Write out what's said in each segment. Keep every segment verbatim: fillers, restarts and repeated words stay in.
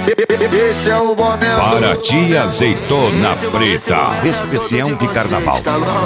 Esse é o momento. Paraty Azeitona Preta, especial de carnaval.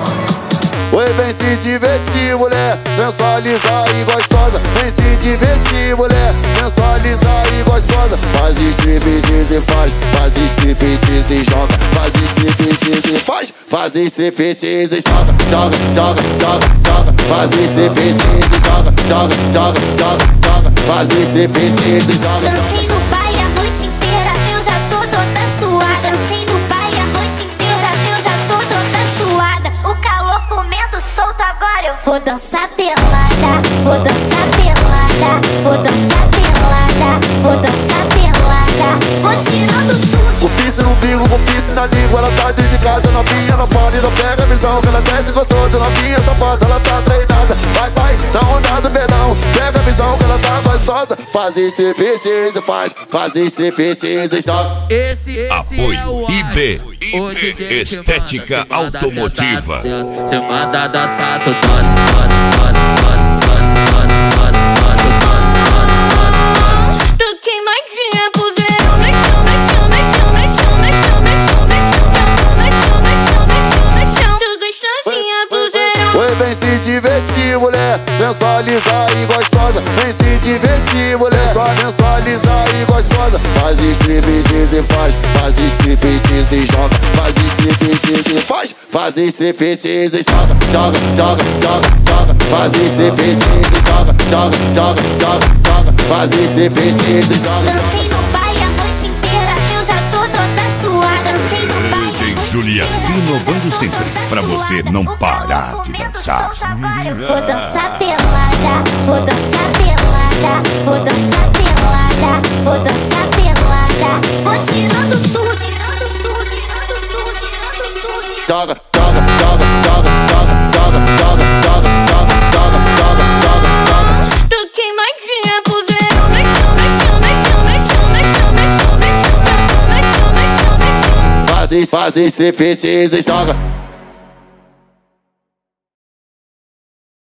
Oi, vem se divertir, mulher, sensualizar e gostosa. Vem se divertir, mulher, sensualizar e gostosa. Faz striptease e faz, faz striptease e joga. Faz striptease e faz, faz striptease e joga. Joga, joga, joga, joga. Faz striptease e joga. Joga, joga, joga, joga. Faz striptease e joga. Dancei no baile a noite inteira, eu já tô toda suada. Dancei no baile a noite inteira, eu já tô toda suada. O calor comendo solto, agora eu vou dançar pelada. Vou dançar pelada, vou dançar pelada, vou dançar pelada. Vou tirando tudo. Com piercing no umbigo, com piercing na língua. Ela tá dedicada, novinha, não pode, não pega a visão. Que ela desce gostosa, novinha, safada, ela tá treinada. Vai, vai, na onda do verão. Pega a visão que ela tá gostosa. Faz striptease, faz, faz striptease, joga. Esse, esse Apoio é o I B, O D J Estética Automotiva. Você manda dançar, tu dança, dança, dança, dança, dança, dança, dança, dança, dança. Tô queimadinha pro verão. Vai chão, vai chão, vai chão, vai chão, vai chão, vai chão, vai chão, vai chão, vai chão, vai chão, vai chão. Tô gostosinha pro verão. Oi, vem se divertir, mulher, sensualizar e gostosa. Vem se divertir, mulher, só sensualizar e gostosa. Faz striptease e faz, faz striptease e joga. Faz striptease e faz, faz striptease e joga. Joga, joga, joga, joga. Faz striptease e joga. Joga, joga, joga, joga. Faz striptease e joga. Dancei no baile a noite inteira, eu já tô toda suada. Dancei no baile a D J noite Juliano, inteira, inovando eu já tô sempre, toda pra você suada. não O parar calor de comendo dançar. solto, agora eu vou dançar pelada, vou dançar pelada, vou dançar pelada, vou dançar pelada. Vou tirando tudo, tirando tudo, tirando tudo, tirando tudo. Joga, joga, joga, joga, joga, joga, joga, joga, joga, joga, joga, joga, joga. Tô queimadinha pro verão. Vai chão, vai chão, vai chão, vai chão, vai chão, vai chão, vai chão, vai chão, vai chão, vai chão, vai chão. Faz, faz striptease e joga.